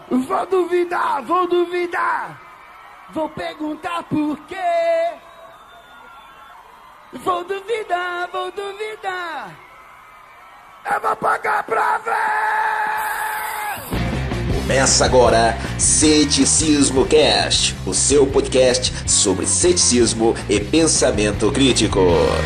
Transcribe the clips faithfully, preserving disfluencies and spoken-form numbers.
Vou duvidar, vou duvidar. Vou perguntar por quê. Vou duvidar, vou duvidar. Eu vou pagar pra ver. Começa agora Ceticismo Cast, o seu podcast sobre ceticismo e pensamento crítico.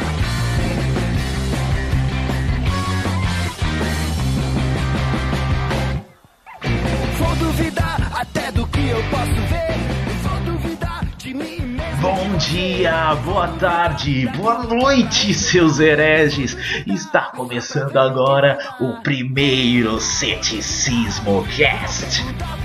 Vou duvidar até do que eu posso ver. Vou duvidar de mim mesmo. Bom dia, boa tarde, boa noite, seus hereges. Está começando agora o primeiro Ceticismo Cast.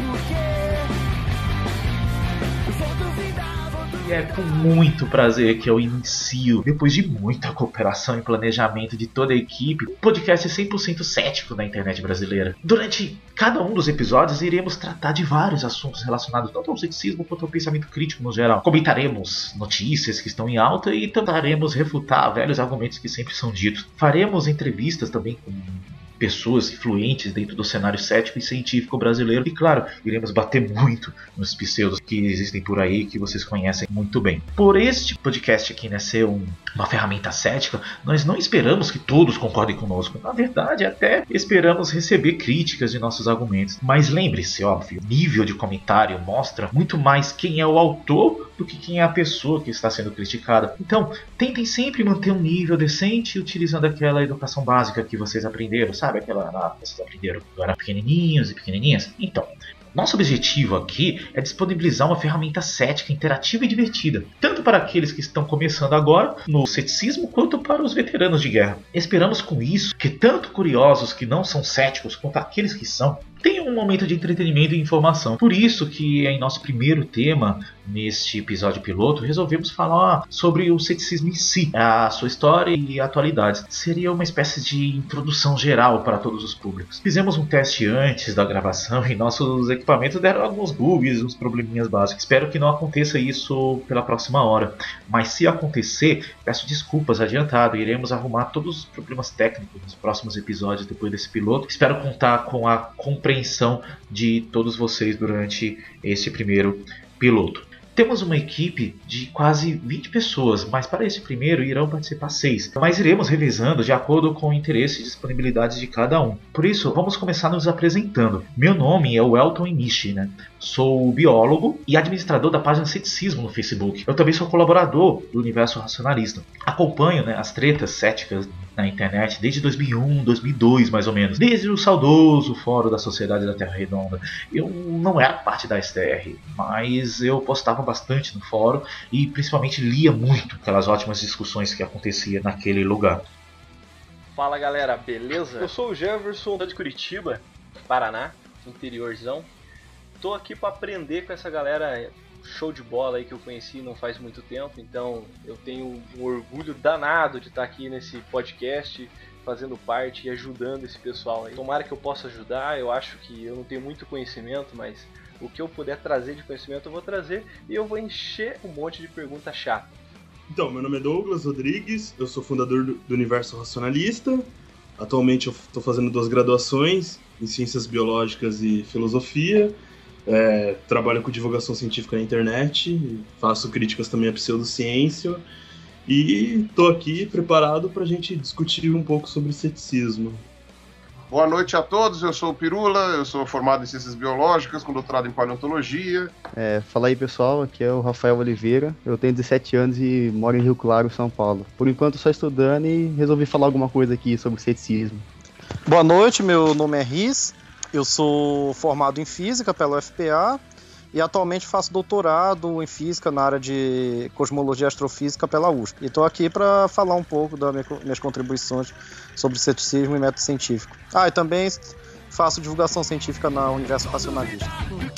E é com muito prazer que eu inicio, depois de muita cooperação e planejamento de toda a equipe, um podcast cem por cento cético na internet brasileira. Durante cada um dos episódios iremos tratar de vários assuntos relacionados tanto ao ceticismo quanto ao pensamento crítico no geral. Comentaremos notícias que estão em alta e tentaremos refutar velhos argumentos que sempre são ditos. Faremos entrevistas também com pessoas influentes dentro do cenário cético e científico brasileiro. E claro, iremos bater muito nos pseudos que existem por aí, que vocês conhecem muito bem. Por este podcast aqui, né, ser um, uma ferramenta cética, nós não esperamos que todos concordem conosco. Na verdade, até esperamos receber críticas de nossos argumentos. Mas lembre-se, óbvio, o nível de comentário mostra muito mais quem é o autor do que quem é a pessoa que está sendo criticada. Então, tentem sempre manter um nível decente utilizando aquela educação básica que vocês aprenderam, sabe? Aquela ah, que vocês aprenderam quando eram pequenininhos e pequenininhas. Então, nosso objetivo aqui é disponibilizar uma ferramenta cética, interativa e divertida, tanto para aqueles que estão começando agora no ceticismo, quanto para os veteranos de guerra. Esperamos com isso que tanto curiosos que não são céticos, quanto aqueles que são, tenham um momento de entretenimento e informação. Por isso que em nosso primeiro tema, neste episódio piloto, resolvemos falar sobre o ceticismo em si, a sua história e atualidades. Seria uma espécie de introdução geral para todos os públicos. Fizemos um teste antes da gravação e nossos equipamentos deram alguns bugs, uns probleminhas básicos. Espero que não aconteça isso pela próxima hora, mas se acontecer, peço desculpas adiantado. Iremos arrumar todos os problemas técnicos nos próximos episódios depois desse piloto. Espero contar com a compreensão de todos vocês durante esse primeiro piloto. Temos uma equipe de quase vinte pessoas, mas para esse primeiro irão participar seis. Mas iremos revisando de acordo com o interesse e disponibilidade de cada um. Por isso, vamos começar nos apresentando. Meu nome é Welton Inishi, né? Sou biólogo e administrador da página Ceticismo no Facebook. Eu também sou colaborador do Universo Racionalista. Acompanho, né, as tretas céticas na internet desde dois mil e um, dois mil e dois mais ou menos. Desde o saudoso Fórum da Sociedade da Terra Redonda. Eu não era parte da S T R, mas eu postava bastante no fórum e principalmente lia muito aquelas ótimas discussões que aconteciam naquele lugar. Fala galera, beleza? Eu sou o Jefferson, de Curitiba, Paraná, interiorzão. Tô aqui para aprender com essa galera show de bola aí que eu conheci não faz muito tempo, então eu tenho um orgulho danado de estar aqui nesse podcast, fazendo parte e ajudando esse pessoal aí. Tomara que eu possa ajudar. Eu acho que eu não tenho muito conhecimento, mas o que eu puder trazer de conhecimento eu vou trazer e eu vou encher um monte de pergunta chata. Então, meu nome é Douglas Rodrigues, eu sou fundador do, do Universo Racionalista. Atualmente eu estou fazendo duas graduações em Ciências Biológicas e Filosofia. É, trabalho com divulgação científica na internet, faço críticas também à pseudociência e estou aqui preparado para a gente discutir um pouco sobre ceticismo. Boa noite a todos, eu sou o Pirula, eu sou formado em Ciências Biológicas, com doutorado em Paleontologia. É, fala aí pessoal, aqui é o Rafael Oliveira, eu tenho dezessete anos e moro em Rio Claro, São Paulo. Por enquanto só estudando e resolvi falar alguma coisa aqui sobre ceticismo. Boa noite, meu nome é Riz, eu sou formado em Física pela U F P A e atualmente faço doutorado em Física na área de Cosmologia e Astrofísica pela U S P. E estou aqui para falar um pouco das minhas contribuições sobre ceticismo e método científico. Ah, e também faço divulgação científica na Universo Racionalista.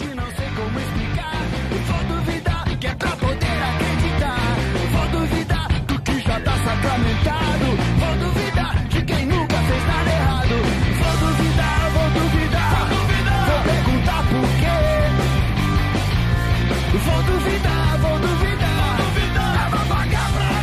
Vou duvidar, vou duvidar, eu vou pagar pra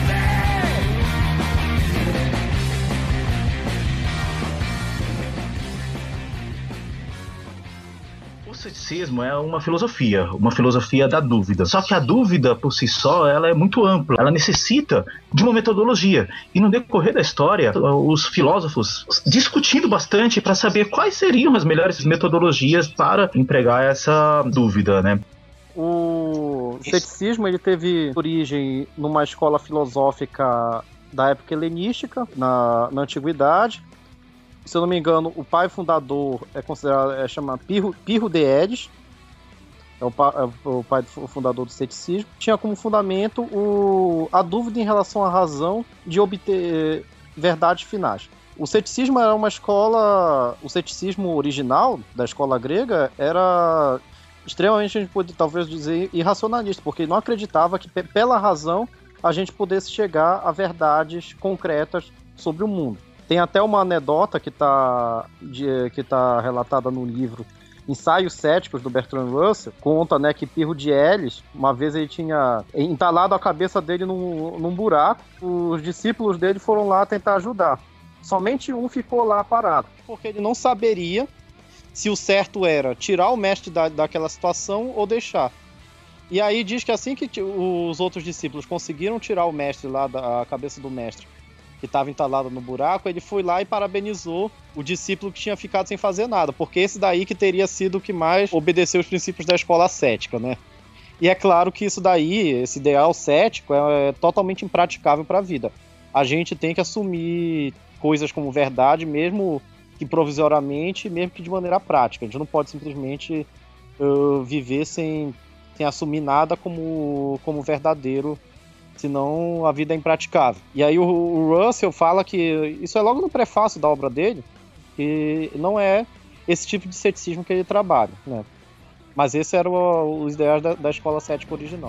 ver. O ceticismo ceticismo é uma filosofia, uma filosofia da dúvida. Só que a dúvida, por si só, ela é muito ampla. Ela necessita de uma metodologia. E no decorrer da história, os filósofos discutindo bastante para saber quais seriam as melhores metodologias para empregar essa dúvida, né? O ceticismo ele teve origem numa escola filosófica da época helenística, na, na antiguidade. Se eu não me engano, o pai fundador é considerado, é chamado Pirro, Pirro de Edes, é o, pa, é o pai o fundador do ceticismo. Tinha como fundamento o, a dúvida em relação à razão de obter verdades finais. O ceticismo era uma escola, o ceticismo original da escola grega era extremamente, a gente pode talvez dizer, irracionalista, porque não acreditava que pela razão a gente pudesse chegar a verdades concretas sobre o mundo. Tem até uma anedota que está que tá relatada no livro Ensaios Céticos, do Bertrand Russell. Conta, né, que Pirro de Elis, uma vez ele tinha entalado a cabeça dele num, num buraco. Os discípulos dele foram lá tentar ajudar. Somente um ficou lá parado, porque ele não saberia se o certo era tirar o mestre da, daquela situação ou deixar. E aí diz que assim que os outros discípulos conseguiram tirar o mestre lá, da cabeça do mestre, que estava entalado no buraco, ele foi lá e parabenizou o discípulo que tinha ficado sem fazer nada, porque esse daí que teria sido o que mais obedeceu os princípios da escola cética, né? E é claro que isso daí, esse ideal cético, é totalmente impraticável para a vida. A gente tem que assumir coisas como verdade, mesmo que provisoriamente, mesmo que de maneira prática. A gente não pode simplesmente uh, viver sem, sem assumir nada como, como verdadeiro, senão a vida é impraticável. E aí o, o Russell fala que, isso é logo no prefácio da obra dele, que não é esse tipo de ceticismo que ele trabalha, né? Mas esse era o, os ideais da, da escola cética original.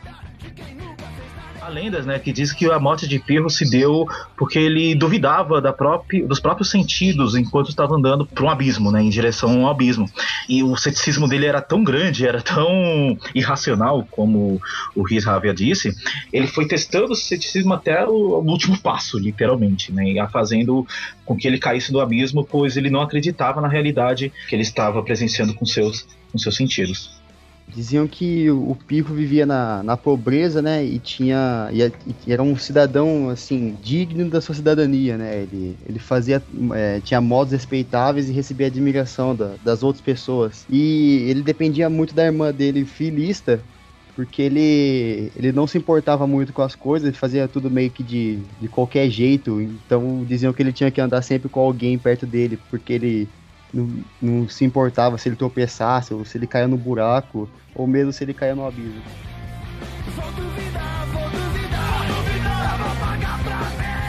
Há lendas, né, que diz que a morte de Pirro se deu porque ele duvidava da própria, dos próprios sentidos enquanto estava andando para um abismo, né, em direção ao abismo. E o ceticismo dele era tão grande, era tão irracional, como o Riz havia disse, ele foi testando o ceticismo até o, o último passo, literalmente, né, e fazendo com que ele caísse do abismo, pois ele não acreditava na realidade que ele estava presenciando com seus, com seus sentidos. Diziam que o Pirro vivia na, na pobreza, né, e tinha e, e era um cidadão, assim, digno da sua cidadania, né, ele, ele fazia, é, tinha modos respeitáveis e recebia admiração da, das outras pessoas, e ele dependia muito da irmã dele, Filista, porque ele, ele não se importava muito com as coisas, ele fazia tudo meio que de, de qualquer jeito, então diziam que ele tinha que andar sempre com alguém perto dele, porque ele Não, não se importava se ele tropeçasse, ou se ele caia no buraco, ou mesmo se ele caia no abismo. Vou duvidar, vou duvidar, vou duvidar, vou pagar pra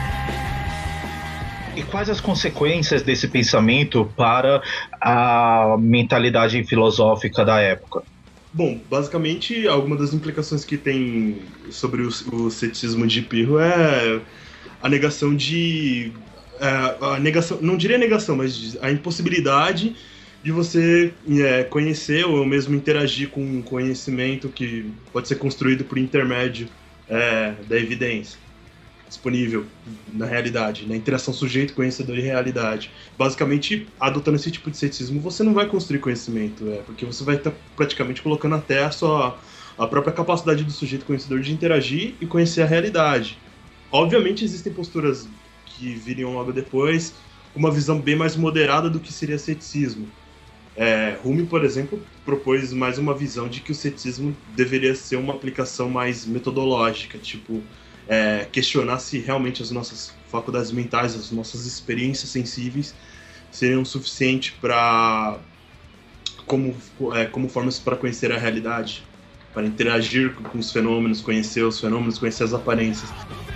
ver. E quais as consequências desse pensamento para a mentalidade filosófica da época? Bom, basicamente, alguma das implicações que tem sobre o, o ceticismo de Pirro é a negação de... a negação, não diria negação, mas a impossibilidade de você é, conhecer ou mesmo interagir com um conhecimento que pode ser construído por intermédio é, da evidência disponível na realidade, na interação sujeito, conhecedor e realidade. Basicamente, adotando esse tipo de ceticismo, você não vai construir conhecimento, é, porque você vai estar praticamente colocando até a sua a própria capacidade do sujeito conhecedor de interagir e conhecer a realidade. Obviamente, existem posturas que viriam logo depois, uma visão bem mais moderada do que seria ceticismo. É, Rumi, por exemplo, propôs mais uma visão de que o ceticismo deveria ser uma aplicação mais metodológica, tipo, é, questionar se realmente as nossas faculdades mentais, as nossas experiências sensíveis seriam suficientes para como, é, como formas para conhecer a realidade, para interagir com os fenômenos, conhecer os fenômenos, conhecer as aparências.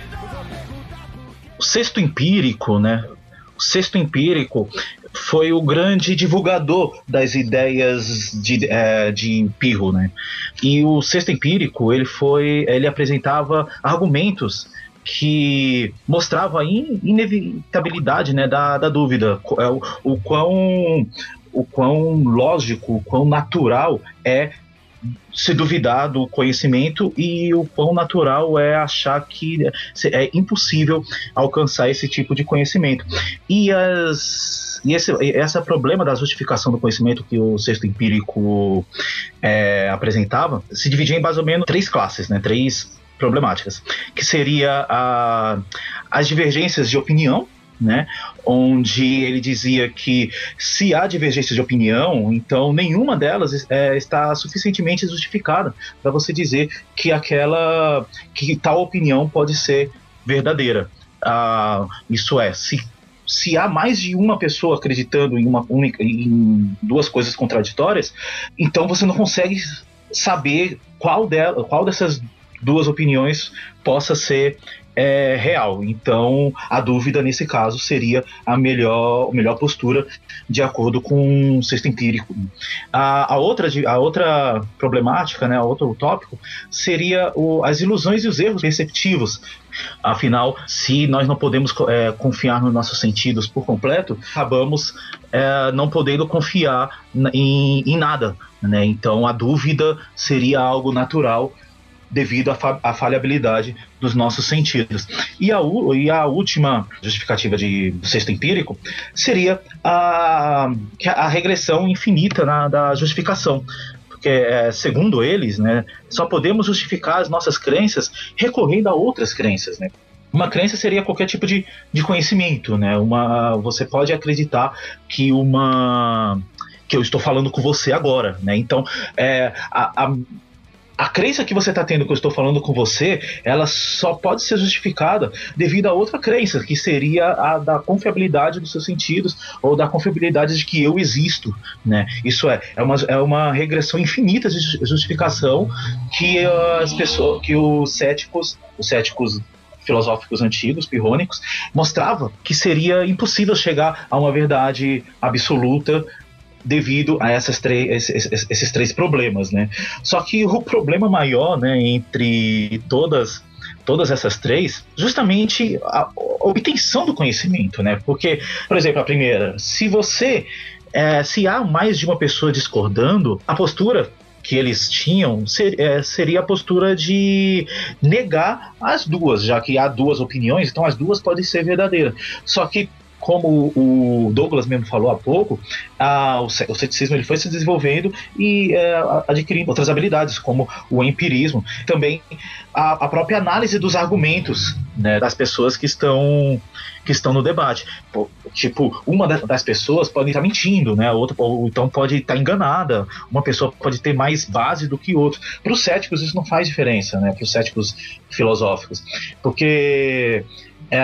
O sexto empírico, né? O sexto empírico foi o grande divulgador das ideias de, é, de Pirro, né? E o sexto empírico, ele foi, ele apresentava argumentos que mostravam a inevitabilidade, né, da, da dúvida, o, o quão o quão lógico, o quão natural é se duvidar do conhecimento e o quão natural é achar que é impossível alcançar esse tipo de conhecimento. E, as, e esse, esse problema da justificação do conhecimento que o sexto empírico é, apresentava se dividia em mais ou menos três classes, né, três problemáticas, que seria a, as divergências de opinião, né, onde ele dizia que se há divergência de opinião, então nenhuma delas é, está suficientemente justificada para você dizer que aquela, que tal opinião pode ser verdadeira. Ah, isso é, se, se há mais de uma pessoa acreditando em, uma única, em duas coisas contraditórias, então você não consegue saber qual, dela, qual dessas duas opiniões possa ser É real. Então a dúvida nesse caso seria a melhor, a melhor postura de acordo com o sexto empírico. A, a, outra, a outra problemática, né, outro tópico seria o, as ilusões e os erros perceptivos. Afinal, se nós não podemos é, confiar nos nossos sentidos por completo, acabamos é, não podendo confiar em, em nada, né? Então a dúvida seria algo natural devido à, fa- à falhabilidade dos nossos sentidos. E a, u- e a última justificativa de, do sexto empírico seria a, a regressão infinita na, da justificação. Porque, é, segundo eles, né, só podemos justificar as nossas crenças recorrendo a outras crenças, né? Uma crença seria qualquer tipo de, de conhecimento, né? Uma, você pode acreditar que uma... que eu estou falando com você agora, né? Então, é, a... a A crença que você está tendo que eu estou falando com você, ela só pode ser justificada devido a outra crença, que seria a da confiabilidade dos seus sentidos ou da confiabilidade de que eu existo, né? Isso é, é uma, é uma regressão infinita de justificação que as pessoas, que os céticos, os céticos filosóficos antigos, pirrônicos, mostrava que seria impossível chegar a uma verdade absoluta devido a essas três, esses, esses três problemas, né? Só que o problema maior, né, entre todas, todas essas três, justamente a, a obtenção do conhecimento, né? Porque, por exemplo, a primeira, se você, é, se há mais de uma pessoa discordando, a postura que eles tinham ser, é, seria a postura de negar as duas, já que há duas opiniões, então as duas podem ser verdadeiras. Só que, como o Douglas mesmo falou há pouco, a, o, o ceticismo ele foi se desenvolvendo e é, adquirindo outras habilidades, como o empirismo. Também a, a própria análise dos argumentos, né, das pessoas que estão, que estão no debate. Pô, tipo, uma das pessoas pode estar mentindo, né, a outra ou, então pode estar enganada. Uma pessoa pode ter mais base do que outra. Para os céticos isso não faz diferença, né, para os céticos filosóficos. Porque é,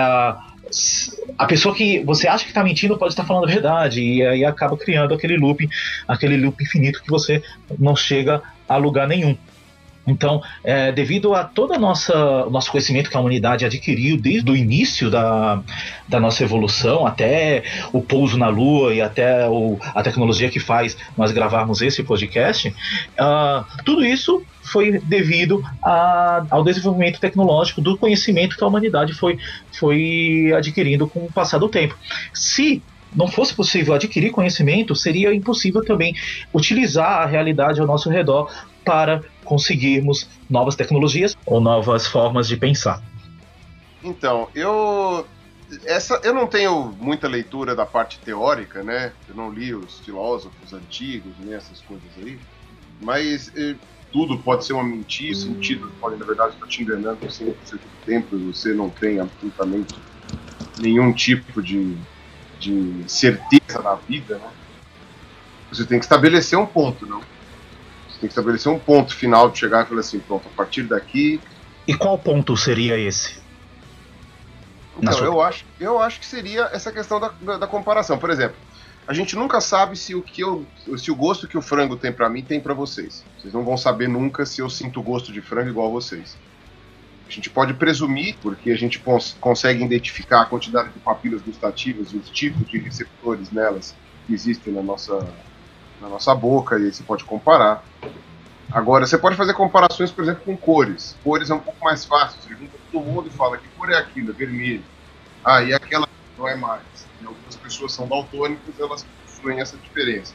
a pessoa que você acha que está mentindo pode estar falando a verdade, e aí acaba criando aquele loop, aquele loop infinito que você não chega a lugar nenhum. Então, é, devido a todo o nosso conhecimento que a humanidade adquiriu desde o início da, da nossa evolução, até o pouso na Lua e até o, a tecnologia que faz nós gravarmos esse podcast, uh, tudo isso foi devido a, ao desenvolvimento tecnológico do conhecimento que a humanidade foi, foi adquirindo com o passar do tempo. Se não fosse possível adquirir conhecimento, seria impossível também utilizar a realidade ao nosso redor para conseguirmos novas tecnologias ou novas formas de pensar. Então, eu essa eu não tenho muita leitura da parte teórica, né? Eu não li os filósofos antigos, nem essas coisas aí, mas eh, tudo pode ser uma mentira, os sentidos podem, na verdade, estar te enganando cem por cento do tempo e você não tem absolutamente nenhum tipo de, de certeza na vida, né? Você tem que estabelecer um ponto, não? Tem que estabelecer um ponto final de chegar e falar assim, pronto, a partir daqui... E qual ponto seria esse? Então, sua... eu, acho, eu acho que seria essa questão da, da, da comparação. Por exemplo, a gente nunca sabe se o, que eu, se o gosto que o frango tem pra mim tem pra vocês. Vocês não vão saber nunca se eu sinto gosto de frango igual a vocês. A gente pode presumir, porque a gente cons- consegue identificar a quantidade de papilas gustativas e os tipos de receptores nelas que existem na nossa... na nossa boca, e aí você pode comparar. Agora, você pode fazer comparações, por exemplo, com cores. Cores é um pouco mais fácil. Você junta todo mundo e fala que cor é aquilo, é vermelho. Ah, e aquela não é mais. E algumas pessoas são daltônicas, elas possuem essa diferença.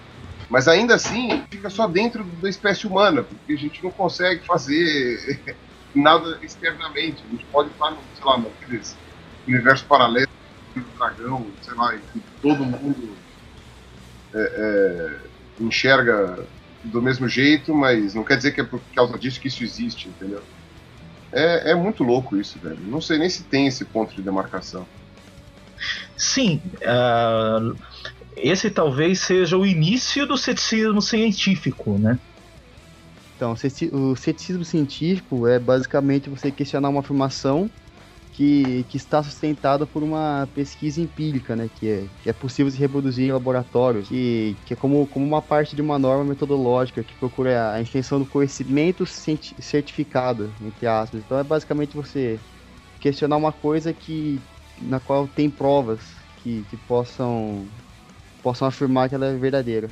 Mas ainda assim, fica só dentro da espécie humana, porque a gente não consegue fazer nada externamente. A gente pode estar, no, sei lá, naqueles universo paralelo, do dragão, sei lá, em que todo mundo é, é, enxerga do mesmo jeito, mas não quer dizer que é por causa disso que isso existe, entendeu? É, é muito louco isso, velho. Não sei nem se tem esse ponto de demarcação. Sim, uh, esse talvez seja o início do ceticismo científico, né? Então, o ceticismo científico é basicamente você questionar uma afirmação que, que está sustentada por uma pesquisa empírica, né? Que é, que é possível se reproduzir em laboratório, que, que é como, como uma parte de uma norma metodológica que procura a extensão do conhecimento certificado, entre aspas. Então é basicamente você questionar uma coisa que, na qual tem provas que, que possam, possam afirmar que ela é verdadeira.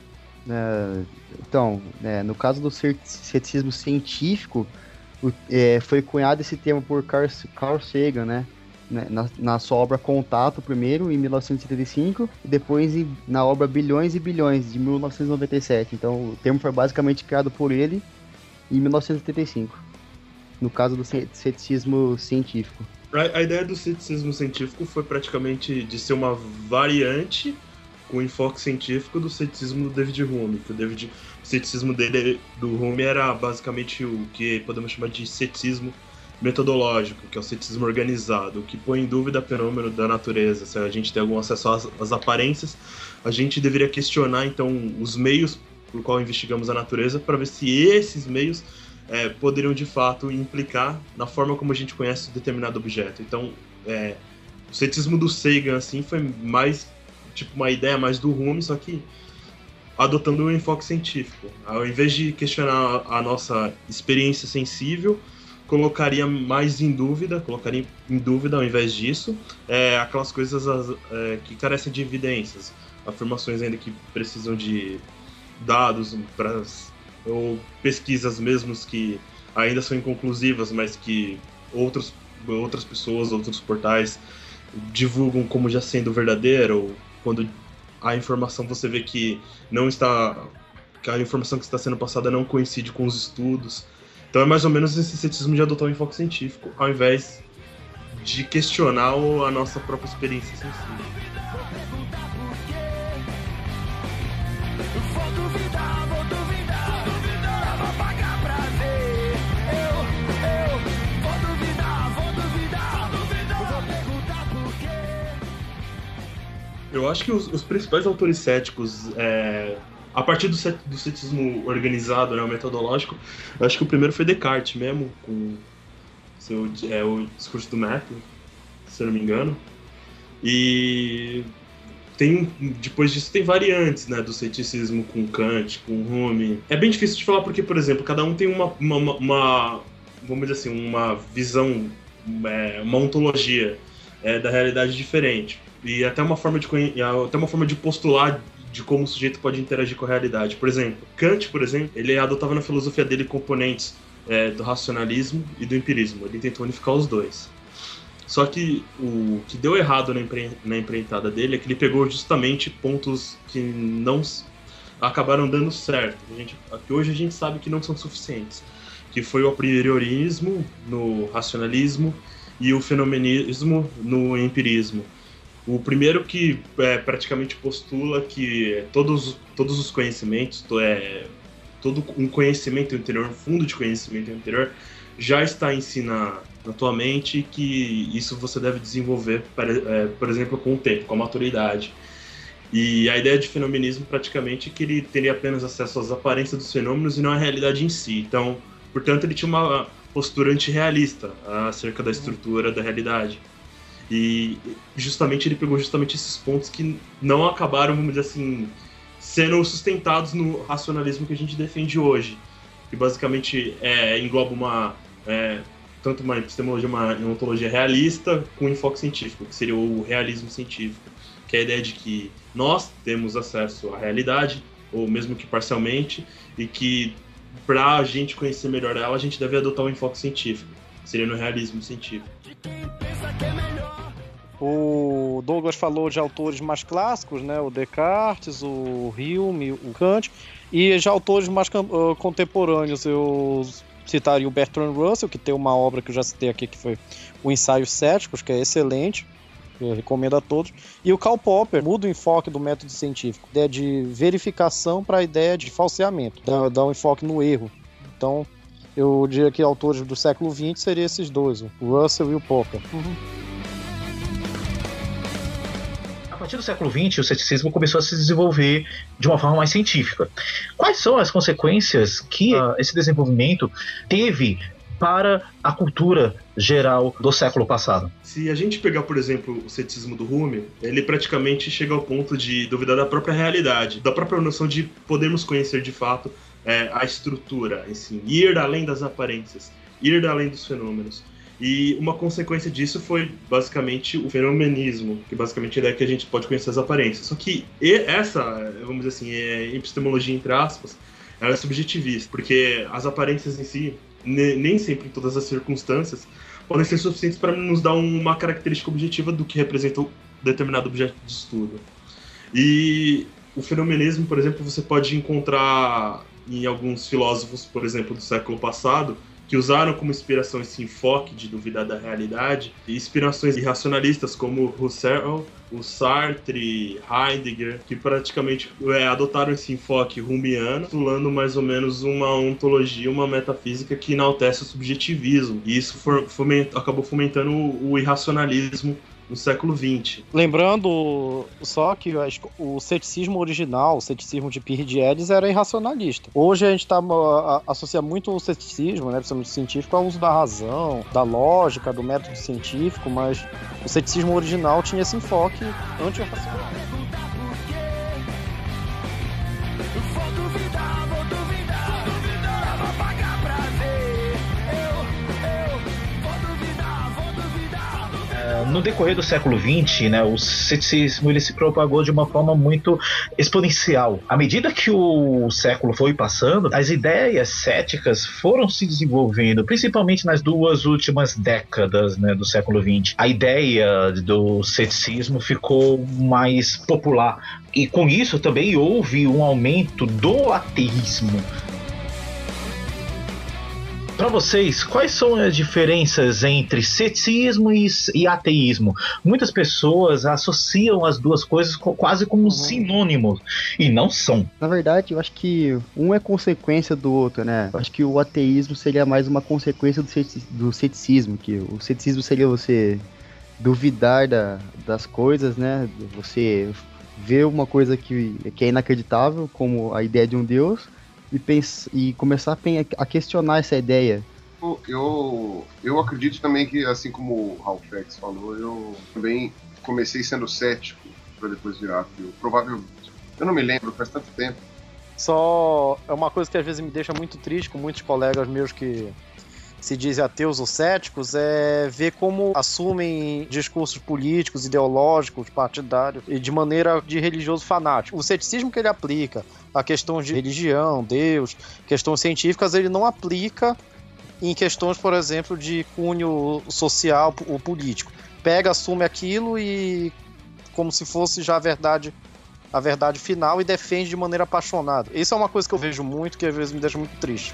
É, então, é, no caso do ceticismo científico, o, é, foi cunhado esse termo por Carl, Carl Sagan, né? Na, na sua obra Contato, primeiro, em mil novecentos e setenta e cinco, e depois em, na obra Bilhões e Bilhões, de mil novecentos e noventa e sete. Então, o termo foi basicamente criado por ele em mil novecentos e setenta e cinco, no caso do ceticismo científico. A, a ideia do ceticismo científico foi praticamente de ser uma variante com enfoque científico do ceticismo do David Hume. Que o, David, o ceticismo dele, do Hume era basicamente o que podemos chamar de ceticismo metodológico, que é o ceticismo organizado, que põe em dúvida o fenômeno da natureza. Se a gente tem algum acesso às, às aparências, a gente deveria questionar, então, os meios por qual investigamos a natureza para ver se esses meios é, poderiam, de fato, implicar na forma como a gente conhece determinado objeto. Então, é, o ceticismo do Sagan, assim, foi mais tipo uma ideia mais do Hume, só que adotando um enfoque científico. Ao invés de questionar a nossa experiência sensível, colocaria mais em dúvida, colocaria em dúvida ao invés disso, é, aquelas coisas é, que carecem de evidências, afirmações ainda que precisam de dados pras, ou pesquisas mesmo que ainda são inconclusivas, mas que outros, outras pessoas, outros portais divulgam como já sendo verdadeira, ou quando a informação você vê que não está, que a informação que está sendo passada não coincide com os estudos. Então é mais ou menos esse ceticismo de adotar um enfoque científico, ao invés de questionar a nossa própria experiência sensível. Vou duvidar, vou duvidar, vou duvidar, vou pagar pra ver. Eu, eu, vou duvidar, vou duvidar, vou duvidar, vou perguntar por quê. Eu acho que os, os principais autores céticos, é, a partir do, cet, do ceticismo organizado, né, o metodológico, eu acho que o primeiro foi Descartes mesmo, com seu, é, o discurso do método, se eu não me engano. E tem, depois disso tem variantes, né, do ceticismo com Kant, com Hume. É bem difícil de falar porque, por exemplo, cada um tem uma, uma, uma, uma vamos dizer assim, uma visão, é, uma ontologia é, da realidade diferente. E até uma forma de até uma forma de postular de como o sujeito pode interagir com a realidade. Por exemplo, Kant, por exemplo, ele adotava na filosofia dele componentes é, do racionalismo e do empirismo. Ele tentou unificar os dois. Só que o que deu errado na, empre... na empreitada dele é que ele pegou justamente pontos que não acabaram dando certo. A gente... que hoje a gente sabe que não são suficientes. Que foi o a priorismo no racionalismo e o fenomenismo no empirismo. O primeiro que é, praticamente postula que todos, todos os conhecimentos, é, todo um conhecimento interior, um fundo de conhecimento interior, já está em si na, na tua mente, que isso você deve desenvolver, é, por exemplo, com o tempo, com a maturidade. E a ideia de fenomenismo praticamente é que ele teria apenas acesso às aparências dos fenômenos e não à realidade em si. Então, portanto, ele tinha uma postura antirrealista acerca da estrutura da realidade. E justamente ele pegou justamente esses pontos que não acabaram, vamos dizer assim, sendo sustentados no racionalismo que a gente defende hoje. Que basicamente é, engloba uma, é, tanto uma epistemologia, uma ontologia realista com enfoque científico, que seria o realismo científico. Que é a ideia de que nós temos acesso à realidade, ou mesmo que parcialmente, e que para a gente conhecer melhor ela, a gente deve adotar um enfoque científico, que seria no realismo científico. O Douglas falou de autores mais clássicos, né? O Descartes, o Hume, o Kant, e já autores mais uh, contemporâneos. Eu citaria o Bertrand Russell, que tem uma obra que eu já citei aqui, que foi o Ensaios Céticos, que é excelente, eu recomendo a todos. E o Karl Popper muda o enfoque do método científico, ideia de verificação para a ideia de falseamento, dá, dá um enfoque no erro. Então, eu diria que autores do século vinte seriam esses dois, o Russell e o Popper. Uhum. A partir do século vinte, o ceticismo começou a se desenvolver de uma forma mais científica. Quais são as consequências que uh, esse desenvolvimento teve para a cultura geral do século passado? Se a gente pegar, por exemplo, o ceticismo do Hume, ele praticamente chega ao ponto de duvidar da própria realidade, da própria noção de podermos conhecer de fato é, a estrutura, assim, ir além das aparências, ir além dos fenômenos. E uma consequência disso foi basicamente o fenomenismo, que basicamente é a ideia que a gente pode conhecer as aparências. Só que essa, vamos dizer assim, é epistemologia entre aspas, ela é subjetivista, porque as aparências em si, nem sempre em todas as circunstâncias, podem ser suficientes para nos dar uma característica objetiva do que representa um determinado objeto de estudo. E o fenomenismo, por exemplo, você pode encontrar em alguns filósofos, por exemplo, do século passado, que usaram como inspiração esse enfoque de duvidar da realidade, e inspirações irracionalistas como Husserl, o Sartre, Heidegger, que praticamente é, adotaram esse enfoque rumiano, postulando mais ou menos uma ontologia, uma metafísica que enaltece o subjetivismo. E isso for, foment, acabou fomentando o, o irracionalismo no século vinte. Lembrando só que o ceticismo original, o ceticismo de Pirridiades, era irracionalista. Hoje a gente tá, a, associa muito o ceticismo, né, principalmente científico, ao uso da razão, da lógica, do método científico, mas o ceticismo original tinha esse enfoque anti-racional. Vou duvidar, vou duvidar, vou duvidar, vou pagar pra ver. Eu, eu, vou duvidar, vou duvidar, vou duvidar. No decorrer do século vinte, né, o ceticismo ele se propagou de uma forma muito exponencial. À medida que o século foi passando, as ideias céticas foram se desenvolvendo, principalmente nas duas últimas décadas, né, do século vinte. A ideia do ceticismo ficou mais popular e com isso também houve um aumento do ateísmo. Para vocês, quais são as diferenças entre ceticismo e, e ateísmo? Muitas pessoas associam as duas coisas co- quase como uhum. sinônimos, e não são. Na verdade, eu acho que um é consequência do outro, né? Eu acho que o ateísmo seria mais uma consequência do, ceti- do ceticismo, que o ceticismo seria você duvidar da, das coisas, né? Você ver uma coisa que, que é inacreditável, como a ideia de um Deus, E, pensa, e começar a questionar essa ideia. Eu, eu acredito também que, assim como o Ralph X falou, eu também comecei sendo cético para depois virar ateu. Provavelmente. Eu não me lembro, faz tanto tempo. Só é uma coisa que às vezes me deixa muito triste com muitos colegas meus que se dizem ateus ou céticos, é ver como assumem discursos políticos, ideológicos, partidários, e de maneira de religioso fanático. O ceticismo que ele aplica a questões de religião, Deus, questões científicas, ele não aplica em questões, por exemplo, de cunho social ou político. Pega, assume aquilo e como se fosse já a verdade, a verdade final, e defende de maneira apaixonada. Isso é uma coisa que eu vejo muito, que às vezes me deixa muito triste.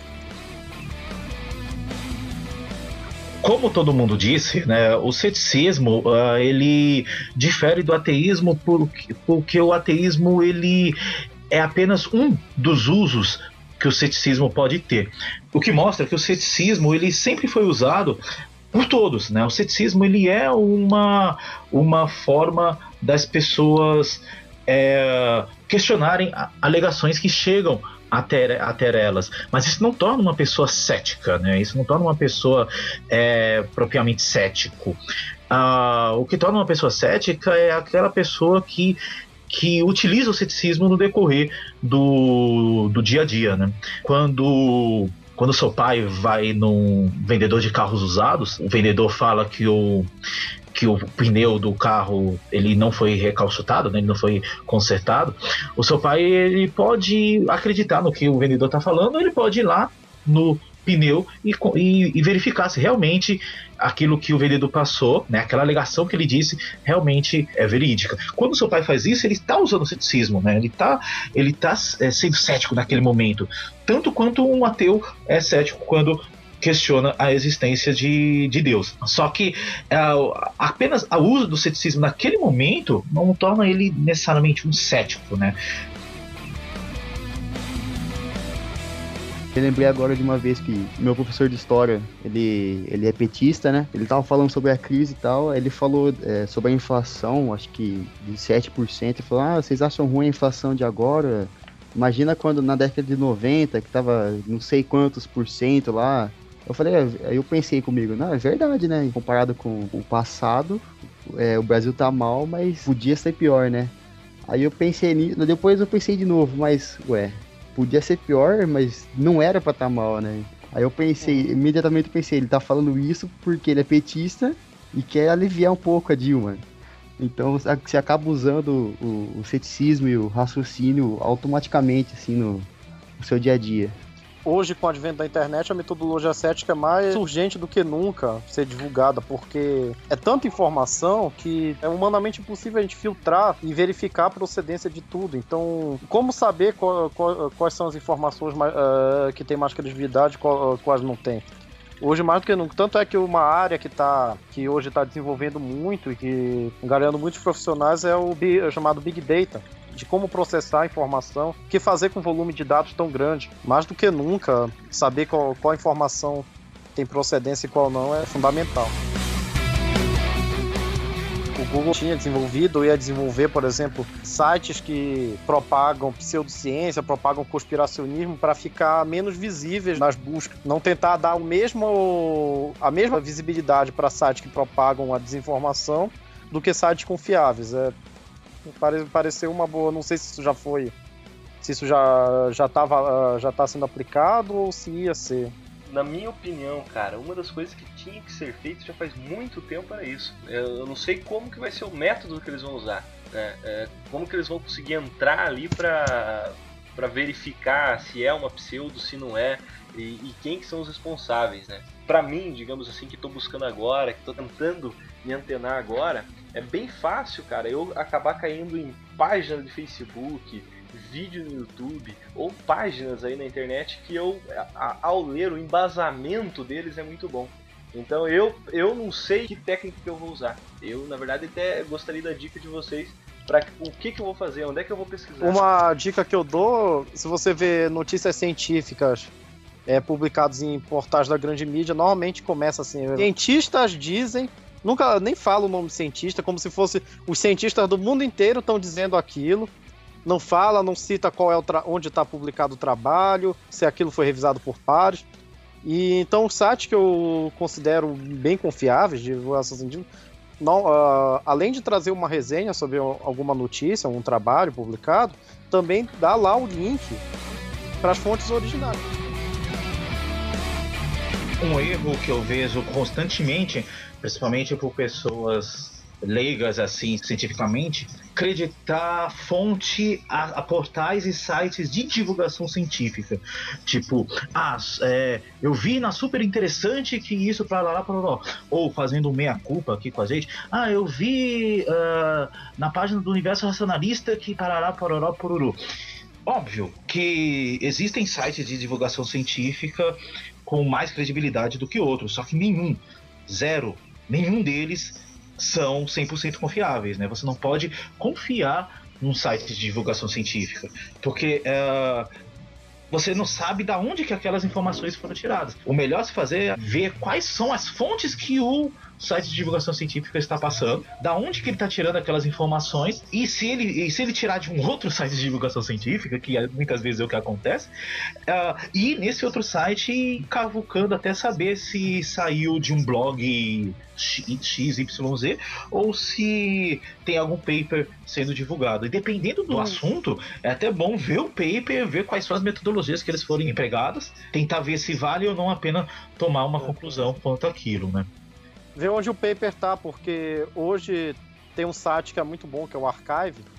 Como todo mundo disse, né, o ceticismo uh, ele difere do ateísmo porque, porque o ateísmo ele é apenas um dos usos que o ceticismo pode ter. O que mostra que o ceticismo ele sempre foi usado por todos, né? O ceticismo ele é uma, uma forma das pessoas é, questionarem alegações que chegam Até, até elas, mas isso não torna uma pessoa cética, né? Isso não torna uma pessoa é, propriamente cético. Ah, o que torna uma pessoa cética é aquela pessoa que, que utiliza o ceticismo no decorrer do, do dia a dia, né? Quando Quando seu pai vai num vendedor de carros usados, o vendedor fala que o que o pneu do carro ele não foi recalchutado, né, ele não foi consertado, o seu pai ele pode acreditar no que o vendedor está falando, ele pode ir lá no pneu e, e, e verificar se realmente aquilo que o vendedor passou, né, aquela alegação que ele disse, realmente é verídica. Quando o seu pai faz isso, ele está usando o ceticismo, né? Ele está ele tá, é, sendo cético naquele momento, tanto quanto um ateu é cético quando questiona a existência de, de Deus. Só que uh, apenas o uso do ceticismo naquele momento não torna ele necessariamente um cético, né? Eu lembrei agora de uma vez que meu professor de história, ele, ele é petista, né? Ele tava falando sobre a crise e tal, ele falou é, sobre a inflação, acho que de sete por cento, ele falou, ah, vocês acham ruim a inflação de agora? Imagina quando na década de noventa, que tava não sei quantos por cento lá. Eu falei, aí eu pensei comigo, não, é verdade, né? Comparado com o passado, é, o Brasil tá mal, mas podia ser pior, né? Aí eu pensei nisso, depois eu pensei de novo, mas, ué, podia ser pior, mas não era pra tá mal, né? Aí eu pensei, imediatamente eu pensei, ele tá falando isso porque ele é petista e quer aliviar um pouco a Dilma. Então você acaba usando o, o ceticismo e o raciocínio automaticamente, assim, no, no seu dia a dia. Hoje, com o advento da internet, a metodologia cética é mais urgente do que nunca ser divulgada, porque é tanta informação que é humanamente impossível a gente filtrar e verificar a procedência de tudo. Então, como saber qual, qual, quais são as informações mais, uh, que têm mais credibilidade e qual, quais não têm? Hoje, mais do que nunca. Tanto é que uma área que, tá, que hoje está desenvolvendo muito e que ganhando muitos profissionais é o é chamado Big Data, de como processar a informação, o que fazer com um volume de dados tão grande. Mais do que nunca, saber qual, qual informação tem procedência e qual não é fundamental. O Google tinha desenvolvido ou ia desenvolver, por exemplo, sites que propagam pseudociência, propagam conspiracionismo para ficar menos visíveis nas buscas. Não tentar dar o mesmo, a mesma visibilidade para sites que propagam a desinformação do que sites confiáveis. É, pare, pareceu uma boa, não sei se isso já foi, se isso já já estava já tá sendo aplicado ou se ia ser. Na minha opinião, cara, uma das coisas que tinha que ser feita já faz muito tempo era isso. Eu não sei como que vai ser o método que eles vão usar, né? É, como que eles vão conseguir entrar ali pra, pra verificar se é uma pseudo, se não é, e, e quem que são os responsáveis, né? Pra mim, digamos assim, que tô buscando agora, que tô tentando me antenar agora, é bem fácil, cara, eu acabar caindo em página de Facebook, vídeo no YouTube ou páginas aí na internet que eu, a, ao ler o embasamento deles é muito bom. Então eu, eu não sei que técnica que eu vou usar. Eu, na verdade, até gostaria da dica de vocês para o que, que eu vou fazer, onde é que eu vou pesquisar. Uma dica que eu dou, se você vê notícias científicas é, publicadas em portais da grande mídia, normalmente começa assim: cientistas dizem, nunca nem fala o nome de cientista, como se fosse os cientistas do mundo inteiro estão dizendo aquilo. Não fala, não cita qual é o tra- onde está publicado o trabalho, se aquilo foi revisado por pares. E então, sites que eu considero bem confiáveis, de não, uh, além de trazer uma resenha sobre alguma notícia, um trabalho publicado, também dá lá o link para as fontes originais. Um erro que eu vejo constantemente, principalmente por pessoas leigas assim cientificamente, acreditar fonte a, a portais e sites de divulgação científica, tipo, ah, é, eu vi na Super Interessante que isso pra lá, pra lá, ou fazendo meia culpa aqui com a gente, ah, eu vi uh, na página do Universo Racionalista que parará, pororó, poruru. Óbvio que existem sites de divulgação científica com mais credibilidade do que outros, só que nenhum, zero, nenhum deles são cem por cento confiáveis, né? Você não pode confiar num site de divulgação científica, porque uh, você não sabe de onde que aquelas informações foram tiradas. O melhor a se fazer é ver quais são as fontes que o site de divulgação científica está passando, da onde que ele está tirando aquelas informações, e se ele, e se ele tirar de um outro site de divulgação científica, que muitas vezes é o que acontece, uh, e nesse outro site cavucando até saber se saiu de um blog X Y Z ou se tem algum paper sendo divulgado. E dependendo do hum. assunto, é até bom ver o paper, ver quais são as metodologias que eles foram empregadas, tentar ver se vale ou não a pena tomar uma conclusão quanto àquilo, né? Ver onde o paper tá, porque hoje tem um site que é muito bom, que é o Archive,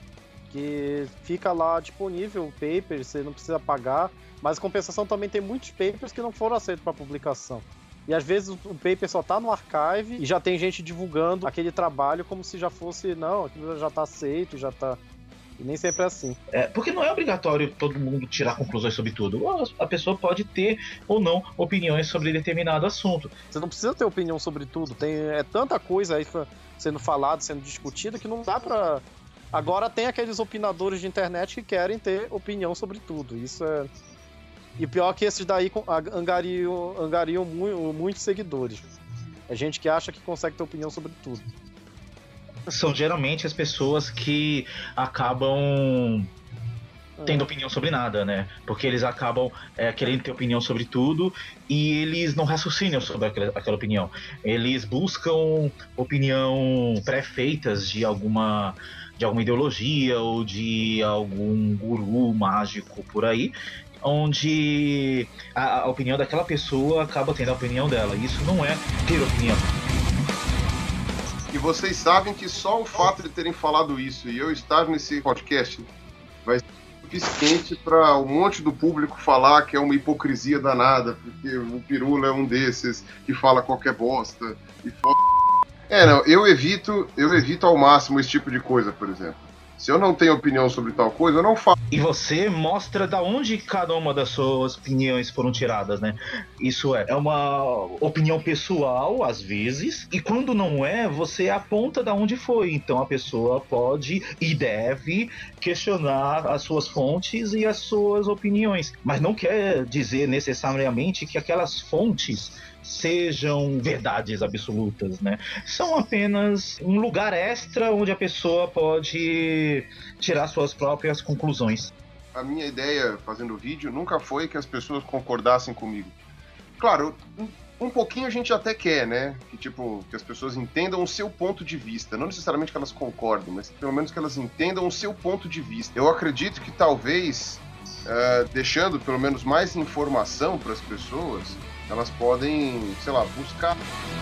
que fica lá disponível o paper, você não precisa pagar, mas em compensação também tem muitos papers que não foram aceitos para publicação. E às vezes o paper só tá no archive e já tem gente divulgando aquele trabalho como se já fosse, não, aquilo já tá aceito, já tá... E nem sempre é assim. É, porque não é obrigatório todo mundo tirar conclusões sobre tudo. A pessoa pode ter ou não opiniões sobre determinado assunto. Você não precisa ter opinião sobre tudo. Tem é tanta coisa aí sendo falada, sendo discutida, que não dá pra... Agora tem aqueles opinadores de internet que querem ter opinião sobre tudo. Isso é... E pior que esses daí angariam, angariam muito, muitos seguidores. É gente que acha que consegue ter opinião sobre tudo. São geralmente as pessoas que acabam tendo opinião sobre nada, né? Porque eles acabam é, querendo ter opinião sobre tudo e eles não raciocinam sobre aquela, aquela opinião. Eles buscam opinião pré-feitas de alguma, de alguma ideologia ou de algum guru mágico por aí, onde a, a opinião daquela pessoa acaba tendo a opinião dela. Isso não é ter opinião. E vocês sabem que só o fato de terem falado isso e eu estar nesse podcast vai ser suficiente para um monte do público falar que é uma hipocrisia danada, porque o Pirula é um desses que fala qualquer bosta e foda. É, não, eu evito, eu evito ao máximo esse tipo de coisa, por exemplo. Se eu não tenho opinião sobre tal coisa, eu não falo. E você mostra da onde cada uma das suas opiniões foram tiradas, né? Isso é, é uma opinião pessoal, às vezes, e quando não é, você aponta da onde foi. Então a pessoa pode e deve questionar as suas fontes e as suas opiniões. Mas não quer dizer necessariamente que aquelas fontes sejam verdades absolutas, né? São apenas um lugar extra onde a pessoa pode tirar suas próprias conclusões. A minha ideia fazendo o vídeo nunca foi que as pessoas concordassem comigo. Claro, um, um pouquinho a gente até quer, né? Que tipo, que as pessoas entendam o seu ponto de vista. Não necessariamente que elas concordem, mas pelo menos que elas entendam o seu ponto de vista. Eu acredito que talvez, uh, deixando pelo menos mais informação para as pessoas, elas podem, sei lá, buscar.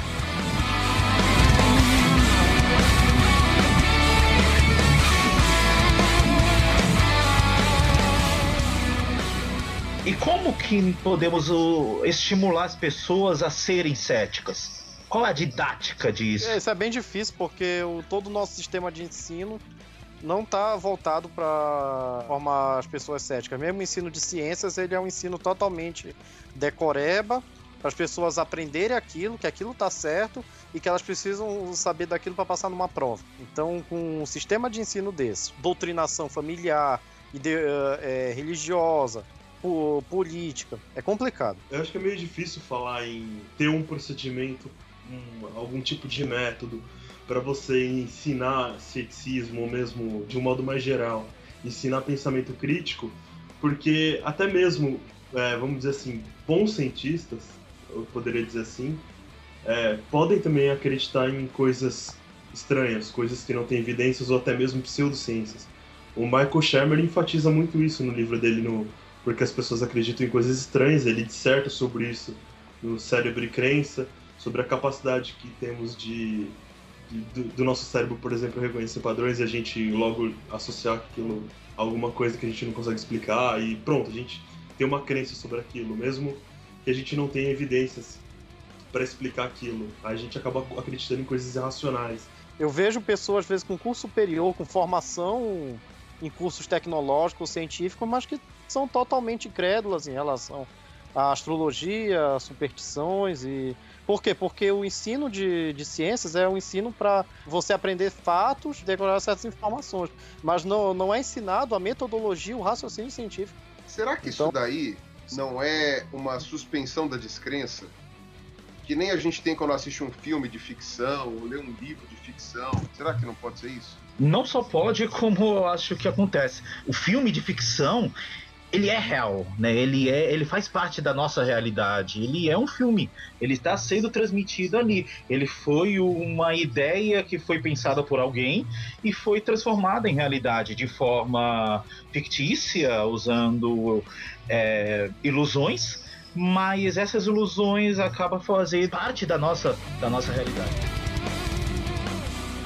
E como que podemos uh, estimular as pessoas a serem céticas? Qual é a didática disso? É, isso é bem difícil, porque o, todo o nosso sistema de ensino não está voltado para formar as pessoas céticas. Mesmo o ensino de ciências, ele é um ensino totalmente decoreba, para as pessoas aprenderem aquilo, que aquilo está certo e que elas precisam saber daquilo para passar numa prova. Então, com um sistema de ensino desse, doutrinação familiar, ide- é, religiosa, po- política, é complicado. Eu acho que é meio difícil falar em ter um procedimento, um, algum tipo de método para você ensinar ceticismo, ou mesmo de um modo mais geral, ensinar pensamento crítico, porque até mesmo, é, vamos dizer assim, bons cientistas, eu poderia dizer assim, é, podem também acreditar em coisas estranhas, coisas que não têm evidências ou até mesmo pseudociências. O Michael Shermer enfatiza muito isso no livro dele, no Porque as Pessoas Acreditam em Coisas Estranhas. Ele disserta sobre isso no Cérebro e Crença, sobre a capacidade que temos de, de do, do nosso cérebro, por exemplo, reconhecer padrões e a gente logo associar aquilo a alguma coisa que a gente não consegue explicar e pronto, a gente tem uma crença sobre aquilo, mesmo que a gente não tenha evidências para explicar aquilo. A gente acaba acreditando em coisas irracionais. Eu vejo pessoas, às vezes, com curso superior, com formação em cursos tecnológicos, científicos, mas que são totalmente incrédulas em relação à astrologia, superstições e... Por quê? Porque o ensino de, de ciências é um ensino para você aprender fatos, decorar certas informações, mas não, não é ensinado a metodologia, o raciocínio científico. Será que Então... isso daí não é uma suspensão da descrença? Que nem a gente tem quando assiste um filme de ficção ou lê um livro de ficção. Será que não pode ser isso? Não só pode, como eu acho que acontece. O filme de ficção, ele é real, né? Ele, é, ele faz parte da nossa realidade. Ele é um filme. Ele está sendo transmitido ali. Ele foi uma ideia que foi pensada por alguém e foi transformada em realidade de forma fictícia, usando é, ilusões. Mas essas ilusões acabam fazendo parte da nossa, da nossa realidade.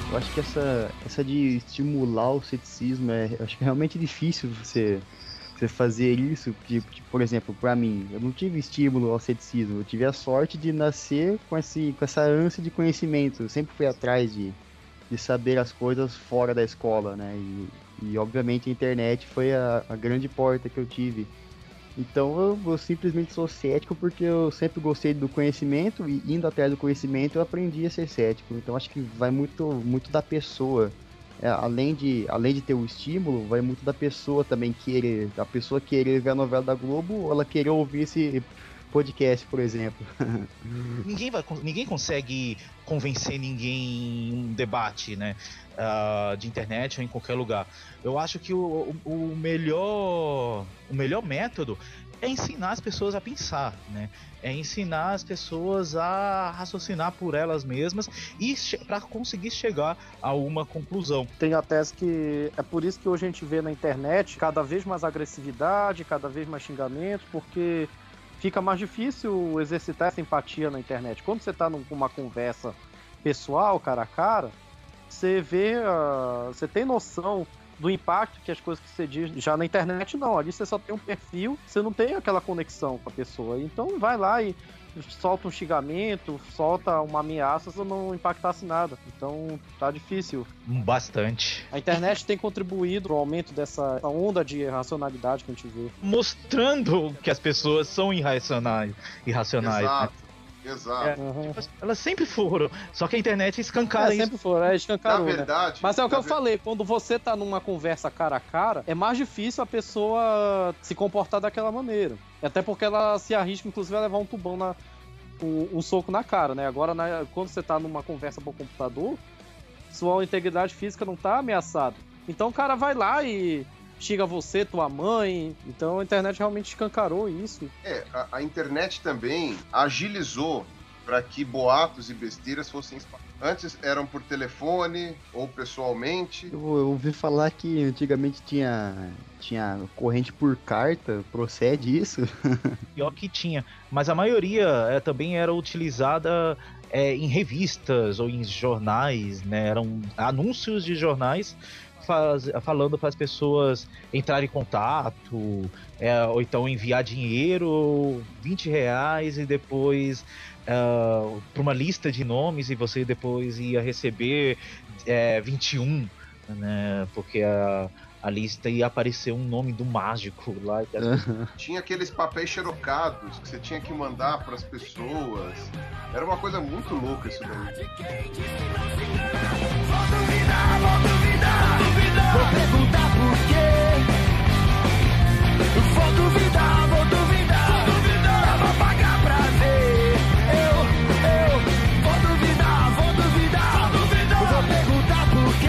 Eu acho que essa, essa de estimular o ceticismo, é, eu acho que é realmente difícil você, você fazer isso. Tipo, tipo, por exemplo, pra mim, eu não tive estímulo ao ceticismo, eu tive a sorte de nascer com, esse, com essa ânsia de conhecimento. Eu sempre fui atrás de, de saber as coisas fora da escola, né? E, e obviamente a internet foi a, a grande porta que eu tive. Então eu, eu simplesmente sou cético porque eu sempre gostei do conhecimento e indo atrás do conhecimento eu aprendi a ser cético. Então acho que vai muito, muito da pessoa. É, além, de, além de ter o estímulo, vai muito da pessoa também querer. A pessoa querer ver a novela da Globo ou ela querer ouvir esse podcast, por exemplo. Ninguém, vai, ninguém consegue convencer ninguém em um debate, né? Uh, de internet ou em qualquer lugar. Eu acho que o, o, o, melhor, o melhor método é ensinar as pessoas a pensar, né? É ensinar as pessoas a raciocinar por elas mesmas e para conseguir chegar a uma conclusão. Tem a tese que é por isso que hoje a gente vê na internet cada vez mais agressividade, cada vez mais xingamento, porque fica mais difícil exercitar essa empatia na internet. Quando você está numa conversa pessoal, cara a cara, você vê, uh, você tem noção do impacto que as coisas que você diz. Já na internet não, ali você só tem um perfil, você não tem aquela conexão com a pessoa. Então vai lá e solta um xingamento, solta uma ameaça, se não impactasse nada. Então tá difícil. Bastante. A internet tem contribuído pro aumento dessa onda de irracionalidade que a gente vê. Mostrando que as pessoas são irracionais. irracionais Exato. Né? Exato. É, uhum. Elas sempre foram, só que a internet escancara é, isso. sempre foram, é, escancarou, Na verdade, né? Mas é o que eu ver... falei, quando você tá numa conversa cara a cara, é mais difícil a pessoa se comportar daquela maneira. Até porque ela se arrisca, inclusive, a levar um tubão, na, um, um soco na cara, né? Agora, na, quando você tá numa conversa por computador, sua integridade física não tá ameaçada. Então o cara vai lá e xinga você, tua mãe. Então a internet realmente escancarou isso. É, a, a internet também agilizou para que boatos e besteiras fossem espalhados. Antes eram por telefone ou pessoalmente. Eu, eu ouvi falar que antigamente tinha, tinha corrente por carta, procede isso? Pior que tinha, mas a maioria é, também era utilizada é, em revistas ou em jornais, né? Eram anúncios de jornais Faz, falando para as pessoas entrarem em contato, é, ou então enviar dinheiro, vinte reais, e depois uh, para uma lista de nomes, e você depois ia receber é, vinte e um, né, porque a, a lista ia aparecer um nome do mágico lá. Que as... Tinha aqueles papéis xerocados que você tinha que mandar para as pessoas. Era uma coisa muito louca isso daí. Vou duvidar, vou duvidar, vou perguntar por quê. Vou duvidar, vou duvidar, vou duvidar, dá pra pagar pra ver. Eu, eu, vou duvidar, vou duvidar, vou duvidar, vou perguntar por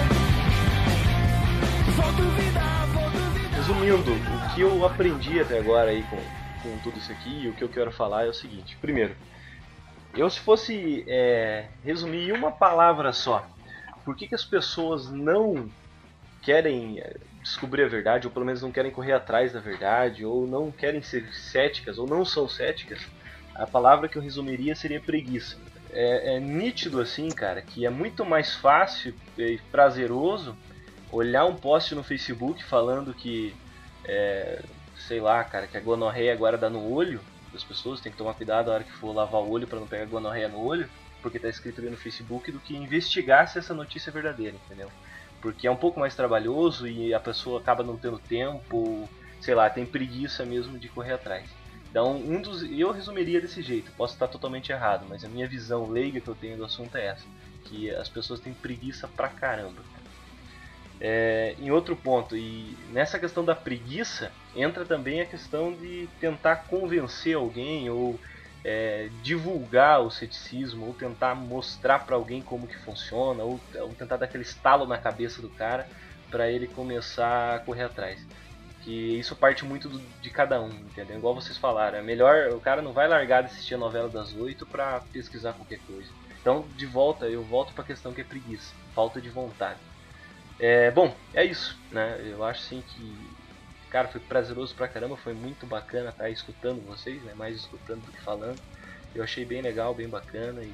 quê. Vou duvidar, vou duvidar. Resumindo, o que eu aprendi até agora aí com, com tudo isso aqui, e o que eu quero falar é o seguinte. Primeiro, eu se fosse é, resumir em uma palavra só, por que, que as pessoas não querem descobrir a verdade, ou pelo menos não querem correr atrás da verdade, ou não querem ser céticas, ou não são céticas, a palavra que eu resumiria seria preguiça. É, é nítido assim, cara, que é muito mais fácil e prazeroso olhar um post no Facebook falando que, é, sei lá, cara, que a gonorreia agora dá no olho das pessoas, tem que tomar cuidado na hora que for lavar o olho para não pegar gonorreia no olho, porque tá escrito ali no Facebook, do que investigar se essa notícia é verdadeira, entendeu? Porque é um pouco mais trabalhoso e a pessoa acaba não tendo tempo, sei lá, tem preguiça mesmo de correr atrás. Então, um dos, eu resumiria desse jeito, posso estar totalmente errado, mas a minha visão leiga que eu tenho do assunto é essa, que as pessoas têm preguiça pra caramba. É, em outro ponto, e nessa questão da preguiça, entra também a questão de tentar convencer alguém ou é, divulgar o ceticismo, ou tentar mostrar para alguém como que funciona, ou, ou tentar dar aquele estalo na cabeça do cara para ele começar a correr atrás. Que isso parte muito do, de cada um, entendeu? Igual vocês falaram, é melhor, o cara não vai largar de assistir a novela das oito para pesquisar qualquer coisa. Então, de volta, eu volto para a questão que é preguiça, falta de vontade. É, bom, é isso, né? Eu acho sim que, cara, foi prazeroso pra caramba, foi muito bacana estar escutando vocês, né? Mais escutando do que falando. Eu achei bem legal, bem bacana e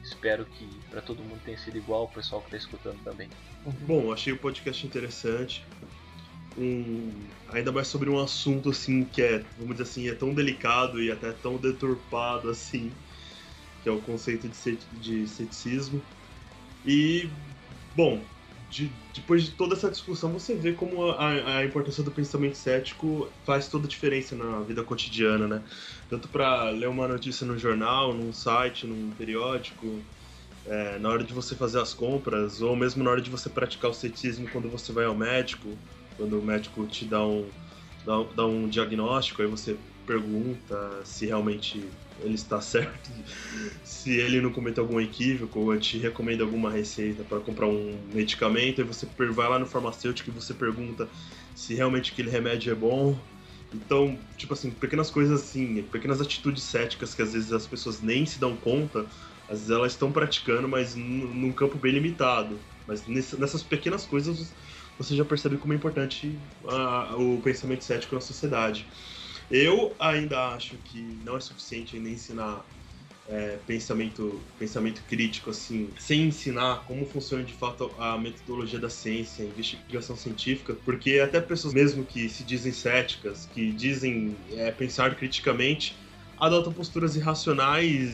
espero que para todo mundo tenha sido igual, o pessoal que está escutando também. Bom, achei o podcast interessante. Um, ainda mais sobre um assunto assim que é, vamos dizer assim, é tão delicado e até tão deturpado assim, que é o conceito de, cet de ceticismo. E, bom, de, depois de toda essa discussão, você vê como a, a importância do pensamento cético faz toda a diferença na vida cotidiana, né? Tanto para ler uma notícia no jornal, num site, num periódico, é, na hora de você fazer as compras, ou mesmo na hora de você praticar o ceticismo quando você vai ao médico, quando o médico te dá um, dá, dá um diagnóstico, aí você pergunta se realmente ele está certo, se ele não cometeu algum equívoco, ou te recomenda alguma receita para comprar um medicamento, aí você vai lá no farmacêutico e você pergunta se realmente aquele remédio é bom. Então, tipo assim, pequenas coisas assim, pequenas atitudes céticas que às vezes as pessoas nem se dão conta, às vezes elas estão praticando, mas num campo bem limitado. Mas nessas pequenas coisas você já percebe como é importante uh, o pensamento cético na sociedade. Eu ainda acho que não é suficiente ainda ensinar é, pensamento, pensamento crítico, assim, sem ensinar como funciona de fato a metodologia da ciência, a investigação científica, porque até pessoas mesmo que se dizem céticas, que dizem é, pensar criticamente, adotam posturas irracionais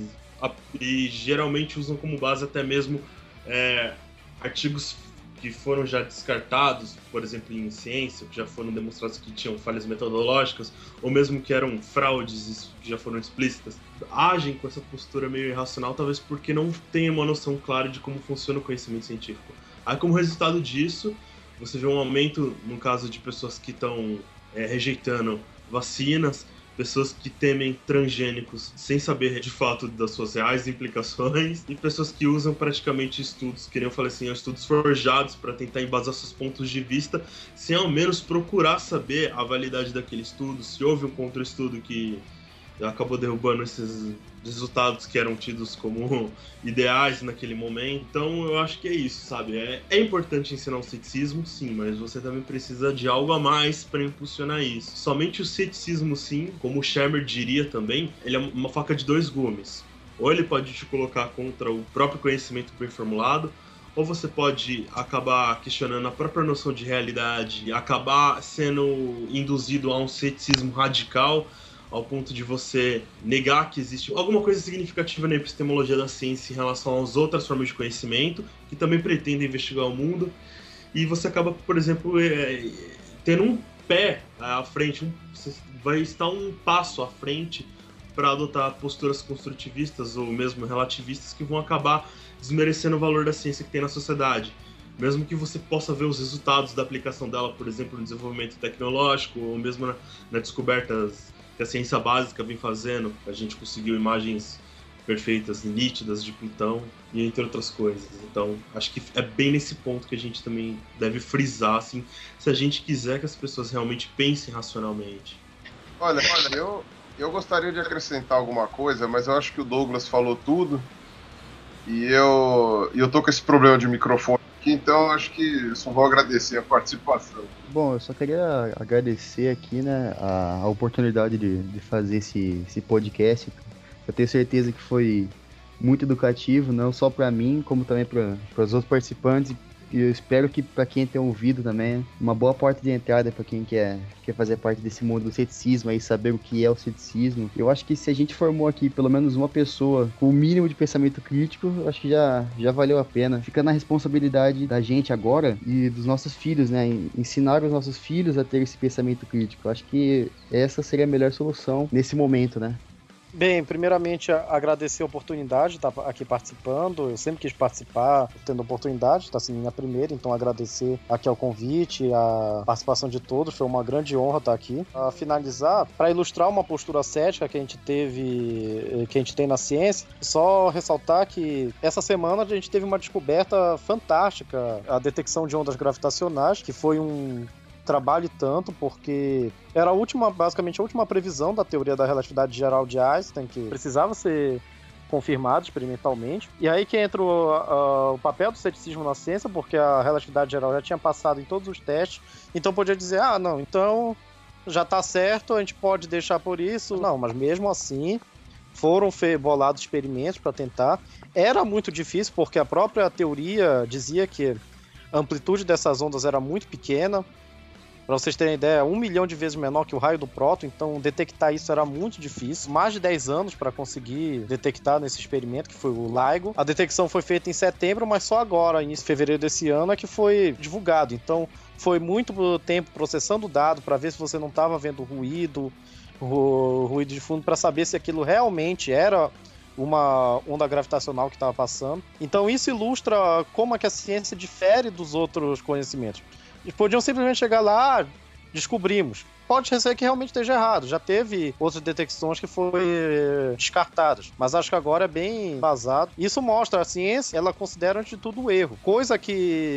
e geralmente usam como base até mesmo é, artigos que foram já descartados, por exemplo, em ciência, que já foram demonstrados que tinham falhas metodológicas, ou mesmo que eram fraudes que já foram explícitas, agem com essa postura meio irracional, talvez porque não têm uma noção clara de como funciona o conhecimento científico. Aí, como resultado disso, você vê um aumento, no caso de pessoas que estão é, rejeitando vacinas, pessoas que temem transgênicos sem saber de fato das suas reais implicações, e pessoas que usam praticamente estudos, que nem eu falei assim, estudos forjados para tentar embasar seus pontos de vista, sem ao menos procurar saber a validade daquele estudo, se houve um contra-estudo que acabou derrubando esses resultados que eram tidos como ideais naquele momento. Então eu acho que é isso, sabe? É, é importante ensinar o ceticismo, sim, mas você também precisa de algo a mais para impulsionar isso. Somente o ceticismo, sim, como o Shermer diria também, ele é uma faca de dois gumes. Ou ele pode te colocar contra o próprio conhecimento bem formulado, ou você pode acabar questionando a própria noção de realidade, acabar sendo induzido a um ceticismo radical, ao ponto de você negar que existe alguma coisa significativa na epistemologia da ciência em relação às outras formas de conhecimento, que também pretendem investigar o mundo, e você acaba, por exemplo, é, tendo um pé à frente, um, você vai estar um passo à frente para adotar posturas construtivistas ou mesmo relativistas que vão acabar desmerecendo o valor da ciência que tem na sociedade. Mesmo que você possa ver os resultados da aplicação dela, por exemplo, no desenvolvimento tecnológico, ou mesmo na, na descobertas que a ciência básica vem fazendo, a gente conseguiu imagens perfeitas, nítidas de Plutão, e entre outras coisas. Então, acho que é bem nesse ponto que a gente também deve frisar, assim, se a gente quiser que as pessoas realmente pensem racionalmente. Olha, olha eu, eu gostaria de acrescentar alguma coisa, mas eu acho que o Douglas falou tudo, e eu, eu tô com esse problema de microfone aqui, então acho que só vou agradecer a participação. Bom, eu só queria agradecer aqui, né, a, a oportunidade de, de fazer esse, esse podcast. Eu tenho certeza que foi muito educativo, não só para mim, como também para os outros participantes. E eu espero que para quem tem ouvido também, uma boa porta de entrada para quem quer, quer fazer parte desse mundo do ceticismo, aí saber o que é o ceticismo. Eu acho que se a gente formou aqui pelo menos uma pessoa com o mínimo de pensamento crítico, eu acho que já, já valeu a pena. Fica na responsabilidade da gente agora e dos nossos filhos, né? Ensinar os nossos filhos a ter esse pensamento crítico. Eu acho que essa seria a melhor solução nesse momento, né? Bem, primeiramente agradecer a oportunidade de estar aqui participando. Eu sempre quis participar, tendo a oportunidade, está sendo minha primeira, então agradecer aqui ao convite, a participação de todos, foi uma grande honra estar aqui. A finalizar, para ilustrar uma postura cética que a gente teve, que a gente tem na ciência, só ressaltar que essa semana a gente teve uma descoberta fantástica, a detecção de ondas gravitacionais, que foi um trabalho tanto, porque era a última, basicamente a última previsão da teoria da relatividade geral de Einstein, que precisava ser confirmado experimentalmente. E aí que entra o, a, o papel do ceticismo na ciência, porque a relatividade geral já tinha passado em todos os testes, então podia dizer, ah, não, então já está certo, a gente pode deixar por isso. Não, mas mesmo assim, foram bolados experimentos para tentar. Era muito difícil porque a própria teoria dizia que a amplitude dessas ondas era muito pequena. Para vocês terem ideia, um milhão de vezes menor que o raio do próton, então detectar isso era muito difícil. Mais de dez anos para conseguir detectar nesse experimento, que foi o LIGO. A detecção foi feita em setembro, mas só agora, início de fevereiro desse ano, é que foi divulgado. Então foi muito tempo processando o dado para ver se você não estava vendo ruído, o ruído de fundo, para saber se aquilo realmente era uma onda gravitacional que estava passando. Então isso ilustra como é que a ciência difere dos outros conhecimentos. Eles podiam simplesmente chegar lá, ah, descobrimos. Pode ser que realmente esteja errado. Já teve outras detecções que foram descartadas. Mas acho que agora é bem vazado. Isso mostra a ciência, ela considera antes de tudo o erro. Coisa que...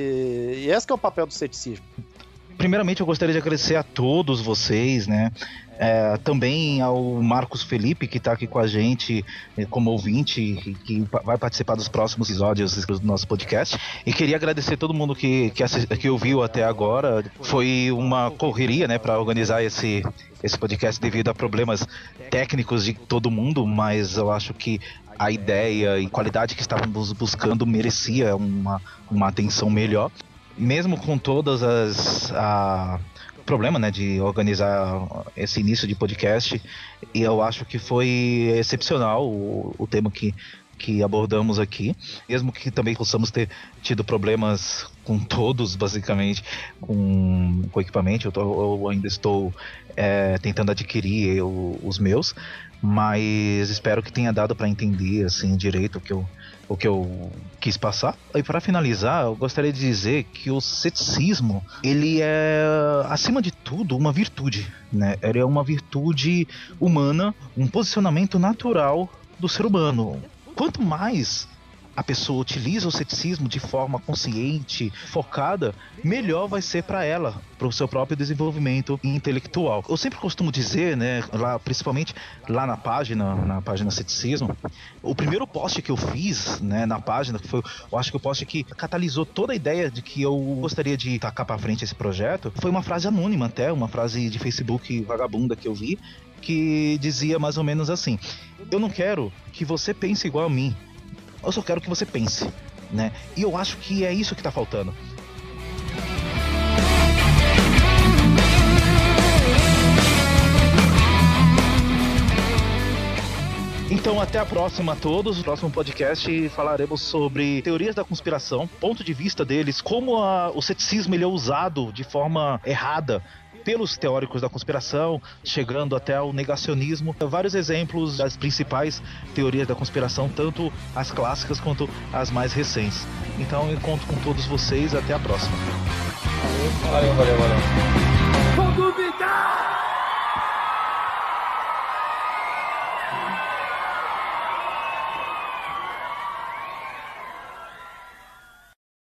E esse que é o papel do ceticismo. Primeiramente, eu gostaria de agradecer a todos vocês, né? É, também ao Marcos Felipe, que está aqui com a gente como ouvinte, que vai participar dos próximos episódios do nosso podcast. E queria agradecer todo mundo que, que, assist, que ouviu até agora. Foi uma correria, né, para organizar esse, esse podcast devido a problemas técnicos de todo mundo, mas eu acho que a ideia e qualidade que estávamos buscando merecia uma, uma atenção melhor. Mesmo com todas as... A, problema, né, de organizar esse início de podcast, e eu acho que foi excepcional o, o tema que, que abordamos aqui, mesmo que também possamos ter tido problemas com todos, basicamente, com o equipamento. Eu, tô, eu ainda estou é, tentando adquirir eu, os meus, mas espero que tenha dado para entender assim direito o que eu o que eu quis passar. E para finalizar, eu gostaria de dizer que o ceticismo, ele é, acima de tudo, uma virtude, né? Ele é uma virtude humana, um posicionamento natural do ser humano. Quanto mais a pessoa utiliza o ceticismo de forma consciente, focada, melhor vai ser para ela, para o seu próprio desenvolvimento intelectual. Eu sempre costumo dizer, né, lá, principalmente lá na página, na página Ceticismo, o primeiro post que eu fiz, né, na página, que foi, eu acho que o post que catalisou toda a ideia de que eu gostaria de tacar para frente esse projeto, foi uma frase anônima até, uma frase de Facebook vagabunda que eu vi, que dizia mais ou menos assim: eu não quero que você pense igual a mim, eu só quero que você pense, né? E eu acho que é isso que tá faltando. Então até a próxima a todos. No próximo podcast falaremos sobre teorias da conspiração, ponto de vista deles, como a, o ceticismo ele é usado de forma errada pelos teóricos da conspiração, chegando até ao negacionismo. Vários exemplos das principais teorias da conspiração, tanto as clássicas quanto as mais recentes. Então eu conto com todos vocês, até a próxima. Valeu, valeu, valeu. Vou duvidar!